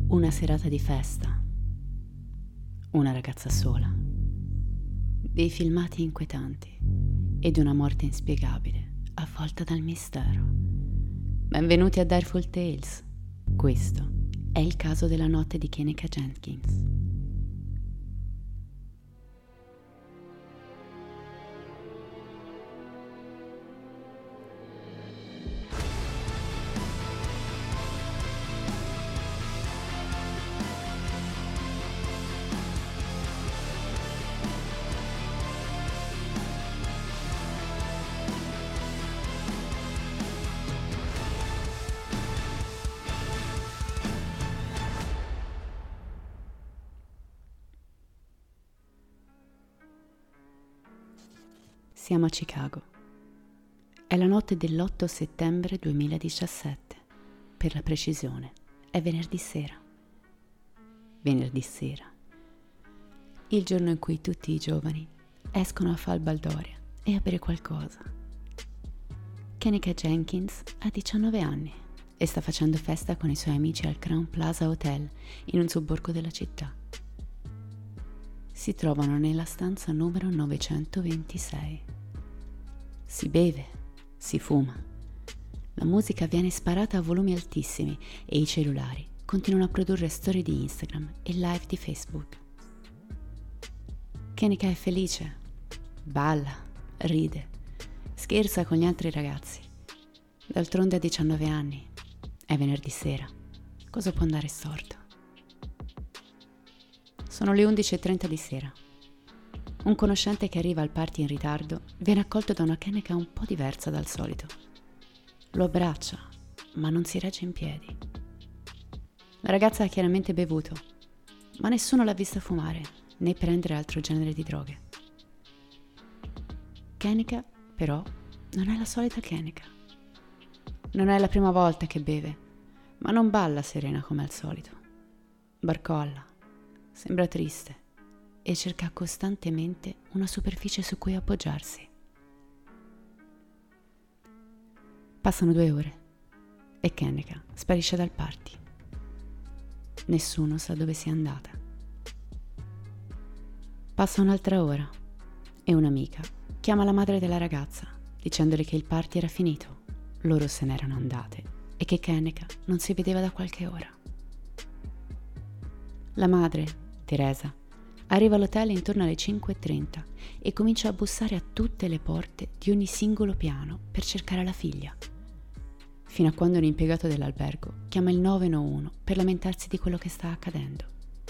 Una serata di festa, una ragazza sola, dei filmati inquietanti ed una morte inspiegabile avvolta dal mistero. Benvenuti a Direful Tales. Questo è il caso della notte di Kenneka Jenkins. Siamo a Chicago. È la notte dell'8 settembre 2017. Per la precisione, è venerdì sera. Venerdì sera. Il giorno in cui tutti i giovani escono a far baldoria e a bere qualcosa. Kenneka Jenkins ha 19 anni e sta facendo festa con i suoi amici al Crown Plaza Hotel in un sobborgo della città. Si trovano nella stanza numero 926. Si beve, si fuma. La musica viene sparata a volumi altissimi e i cellulari continuano a produrre storie di Instagram e live di Facebook. Kenneka è felice, balla, ride, scherza con gli altri ragazzi. D'altronde ha 19 anni, è venerdì sera, cosa può andare storto? Sono le 11:30 di sera. Un conoscente che arriva al party in ritardo viene accolto da una Kenneka un po' diversa dal solito. Lo abbraccia, ma non si regge in piedi. La ragazza ha chiaramente bevuto, ma nessuno l'ha vista fumare né prendere altro genere di droghe. Kenneka, però, non è la solita Kenneka. Non è la prima volta che beve, ma non balla serena come al solito. Barcolla, sembra triste e cerca costantemente una superficie su cui appoggiarsi. Passano 2 ore e Kenneka sparisce dal party. Nessuno sa dove sia andata. Passa un'altra ora e un'amica chiama la madre della ragazza dicendole che il party era finito, loro se n'erano andate e che Kenneka non si vedeva da qualche ora. La madre, Teresa, arriva all'hotel intorno alle 5:30 e comincia a bussare a tutte le porte di ogni singolo piano per cercare la figlia, fino a quando un impiegato dell'albergo chiama il 911 per lamentarsi di quello che sta accadendo.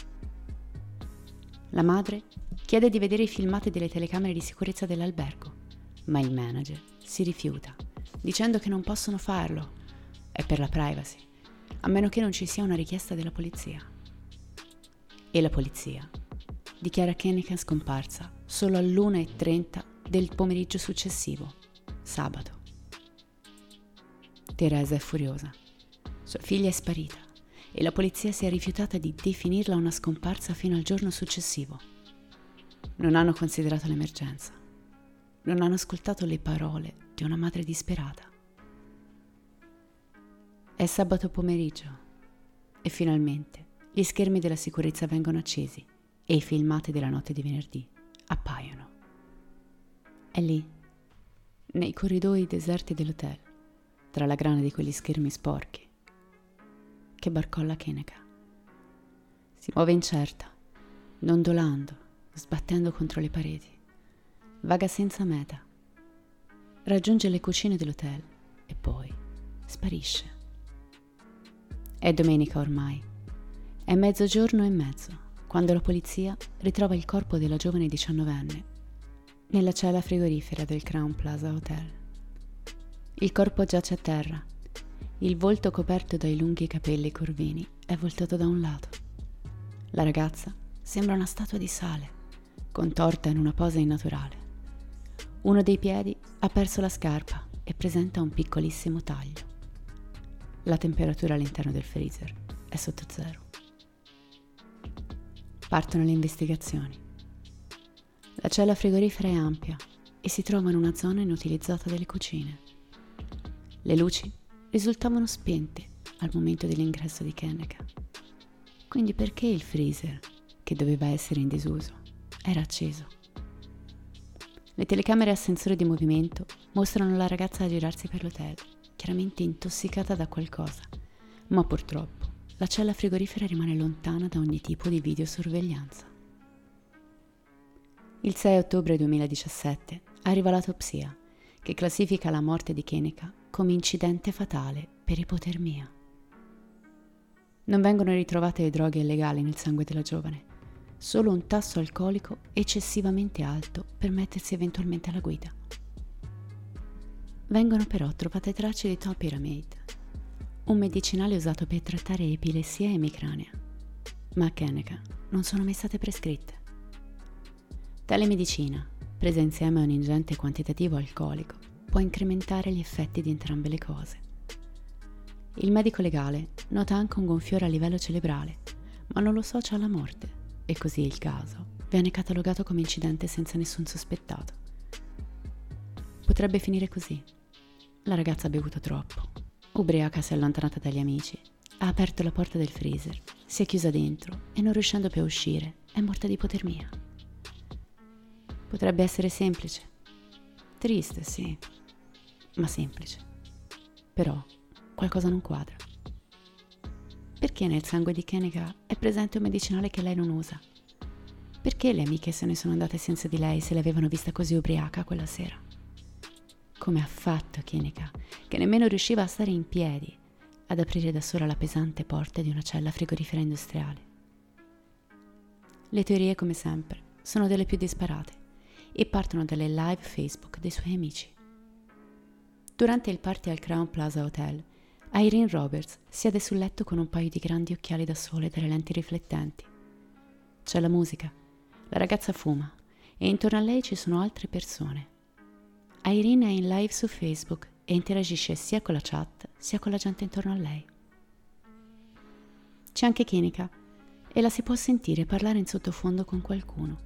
La madre chiede di vedere i filmati delle telecamere di sicurezza dell'albergo, ma il manager si rifiuta, dicendo che non possono farlo, è per la privacy, a meno che non ci sia una richiesta della polizia. E la polizia dichiara Kenneka scomparsa solo all'1:30 del pomeriggio successivo, sabato. Teresa è furiosa. Sua figlia è sparita e la polizia si è rifiutata di definirla una scomparsa fino al giorno successivo. Non hanno considerato l'emergenza. Non hanno ascoltato le parole di una madre disperata. È sabato pomeriggio e finalmente gli schermi della sicurezza vengono accesi e i filmati della notte di venerdì appaiono. È lì, nei corridoi deserti dell'hotel, tra la grana di quegli schermi sporchi, che barcolla Kenneka. Si muove incerta, dondolando, sbattendo contro le pareti. Vaga senza meta. Raggiunge le cucine dell'hotel e poi sparisce. È domenica ormai. È mezzogiorno e mezzo quando la polizia ritrova il corpo della giovane 19enne nella cella frigorifera del Crown Plaza Hotel. Il corpo giace a terra, il volto coperto dai lunghi capelli corvini è voltato da un lato. La ragazza sembra una statua di sale, contorta in una posa innaturale. Uno dei piedi ha perso la scarpa e presenta un piccolissimo taglio. La temperatura all'interno del freezer è sotto zero. Partono le investigazioni. La cella frigorifera è ampia e si trova in una zona inutilizzata delle cucine. Le luci risultavano spente al momento dell'ingresso di Kenneka. Quindi perché il freezer, che doveva essere in disuso, era acceso? Le telecamere a sensore di movimento mostrano la ragazza a girarsi per l'hotel, chiaramente intossicata da qualcosa, ma purtroppo la cella frigorifera rimane lontana da ogni tipo di videosorveglianza. Il 6 ottobre 2017 arriva l'autopsia, che classifica la morte di Kenika come incidente fatale per ipotermia. Non vengono ritrovate droghe illegali nel sangue della giovane, solo un tasso alcolico eccessivamente alto per mettersi eventualmente alla guida. Vengono però trovate tracce di topiramate, un medicinale usato per trattare epilessia e emicrania, ma a Kenika non sono mai state prescritte. Tale medicina, presa insieme a un ingente quantitativo alcolico, può incrementare gli effetti di entrambe le cose. Il medico legale nota anche un gonfiore a livello cerebrale, ma non lo associa alla morte, e così il caso viene catalogato come incidente senza nessun sospettato. Potrebbe finire così. La ragazza ha bevuto troppo. Ubriaca si è allontanata dagli amici, ha aperto la porta del freezer, si è chiusa dentro e non riuscendo più a uscire è morta di ipotermia. Potrebbe essere semplice. Triste, sì, ma semplice. Però qualcosa non quadra. Perché nel sangue di Kenika è presente un medicinale che lei non usa? Perché le amiche se ne sono andate senza di lei se l'avevano vista così ubriaca quella sera? Come ha fatto Kenika, che nemmeno riusciva a stare in piedi, ad aprire da sola la pesante porta di una cella frigorifera industriale? Le teorie, come sempre, sono delle più disparate e partono dalle live Facebook dei suoi amici. Durante il party al Crowne Plaza Hotel, Irene Roberts siede sul letto con un paio di grandi occhiali da sole dalle lenti riflettenti. C'è la musica, la ragazza fuma e intorno a lei ci sono altre persone. Irene è in live su Facebook e interagisce sia con la chat sia con la gente intorno a lei. C'è anche Kenika e la si può sentire parlare in sottofondo con qualcuno.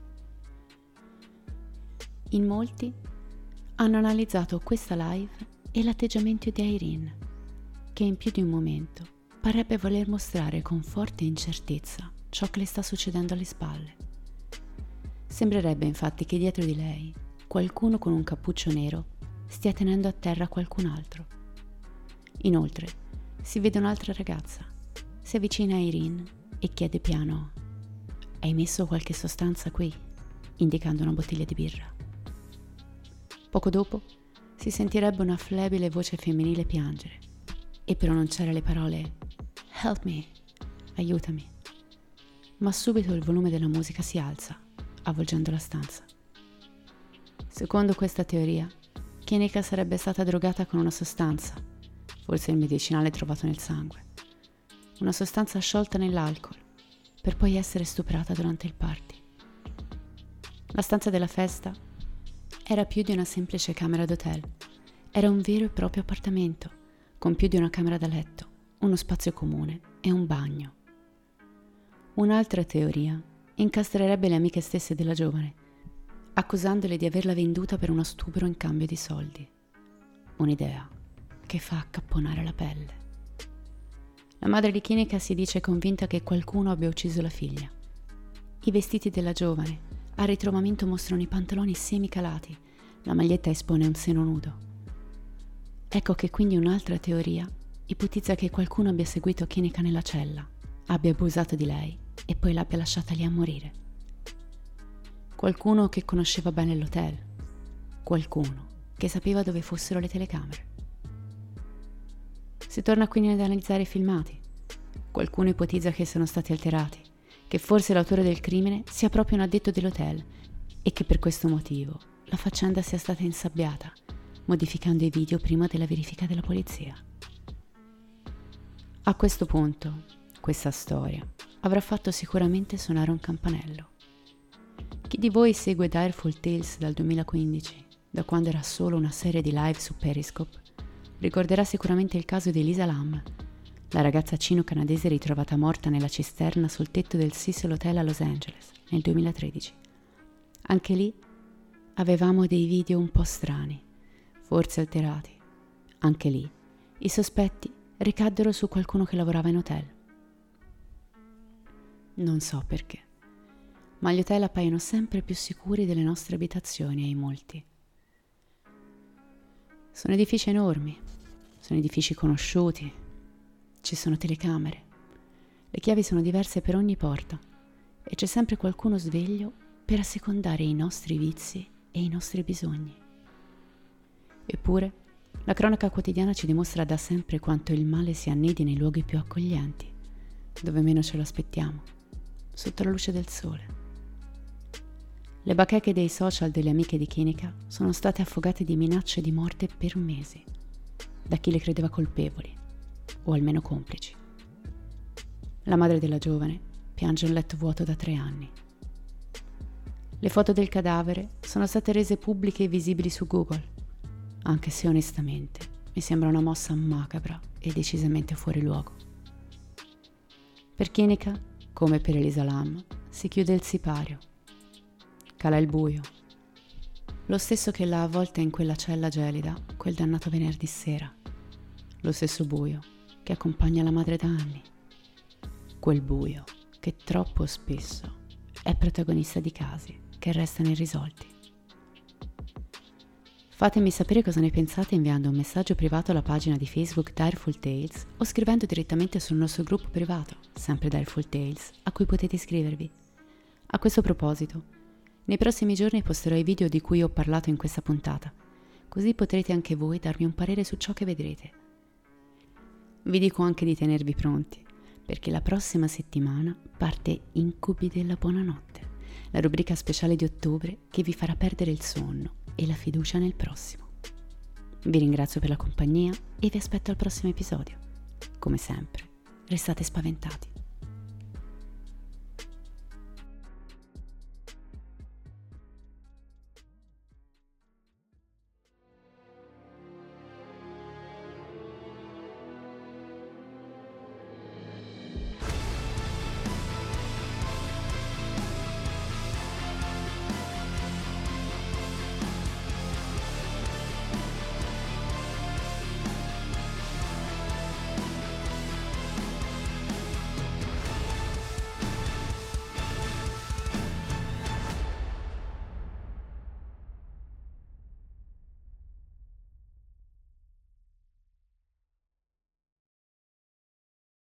In molti hanno analizzato questa live e l'atteggiamento di Irene, che in più di un momento parrebbe voler mostrare con forte incertezza ciò che le sta succedendo alle spalle. Sembrerebbe infatti che dietro di lei qualcuno con un cappuccio nero stia tenendo a terra qualcun altro. Inoltre si vede un'altra ragazza, si avvicina a Irene e chiede piano: "Hai messo qualche sostanza qui?", indicando una bottiglia di birra. Poco dopo si sentirebbe una flebile voce femminile piangere e pronunciare le parole "Help me", aiutami. Ma subito il volume della musica si alza, avvolgendo la stanza. Secondo questa teoria, Kenika sarebbe stata drogata con una sostanza, forse il medicinale trovato nel sangue, una sostanza sciolta nell'alcol, per poi essere stuprata durante il party. La stanza della festa era più di una semplice camera d'hotel, era un vero e proprio appartamento, con più di una camera da letto, uno spazio comune e un bagno. Un'altra teoria incastrerebbe le amiche stesse della giovane, accusandole di averla venduta per uno stupro in cambio di soldi. Un'idea che fa accapponare la pelle. La madre di Kenika si dice convinta che qualcuno abbia ucciso la figlia. I vestiti della giovane al ritrovamento mostrano i pantaloni semicalati, la maglietta espone un seno nudo. Ecco che quindi un'altra teoria ipotizza che qualcuno abbia seguito Kenika nella cella, abbia abusato di lei e poi l'abbia lasciata lì a morire. Qualcuno che conosceva bene l'hotel, qualcuno che sapeva dove fossero le telecamere. Si torna quindi ad analizzare i filmati. Qualcuno ipotizza che siano stati alterati, che forse l'autore del crimine sia proprio un addetto dell'hotel e che per questo motivo la faccenda sia stata insabbiata, modificando i video prima della verifica della polizia. A questo punto, questa storia avrà fatto sicuramente suonare un campanello. Chi di voi segue Direful Tales dal 2015, da quando era solo una serie di live su Periscope, ricorderà sicuramente il caso di Elisa Lam, la ragazza cino-canadese ritrovata morta nella cisterna sul tetto del Cecil Hotel a Los Angeles nel 2013. Anche lì avevamo dei video un po' strani, forse alterati. Anche lì i sospetti ricaddero su qualcuno che lavorava in hotel. Non so perché, ma gli hotel appaiono sempre più sicuri delle nostre abitazioni ai molti. Sono edifici enormi, sono edifici conosciuti, ci sono telecamere, le chiavi sono diverse per ogni porta e c'è sempre qualcuno sveglio per assecondare i nostri vizi e i nostri bisogni. Eppure, la cronaca quotidiana ci dimostra da sempre quanto il male si annidi nei luoghi più accoglienti, dove meno ce lo aspettiamo, sotto la luce del sole. Le bacheche dei social delle amiche di Kinika sono state affogate di minacce di morte per mesi, da chi le credeva colpevoli, o almeno complici. La madre della giovane piange un letto vuoto da 3 anni. Le foto del cadavere sono state rese pubbliche e visibili su Google, anche se onestamente mi sembra una mossa macabra e decisamente fuori luogo. Per Kinika, come per Elisa Lam, si chiude il sipario. Cala il buio, lo stesso che l'ha avvolta in quella cella gelida quel dannato venerdì sera, lo stesso buio che accompagna la madre da anni, quel buio che troppo spesso è protagonista di casi che restano irrisolti. Fatemi sapere cosa ne pensate inviando un messaggio privato alla pagina di Facebook Direful Tales o scrivendo direttamente sul nostro gruppo privato, sempre Direful Tales, a cui potete iscrivervi. A questo proposito, nei prossimi giorni posterò i video di cui ho parlato in questa puntata, così potrete anche voi darmi un parere su ciò che vedrete. Vi dico anche di tenervi pronti, perché la prossima settimana parte Incubi della Buonanotte, la rubrica speciale di ottobre che vi farà perdere il sonno e la fiducia nel prossimo. Vi ringrazio per la compagnia e vi aspetto al prossimo episodio. Come sempre, restate spaventati.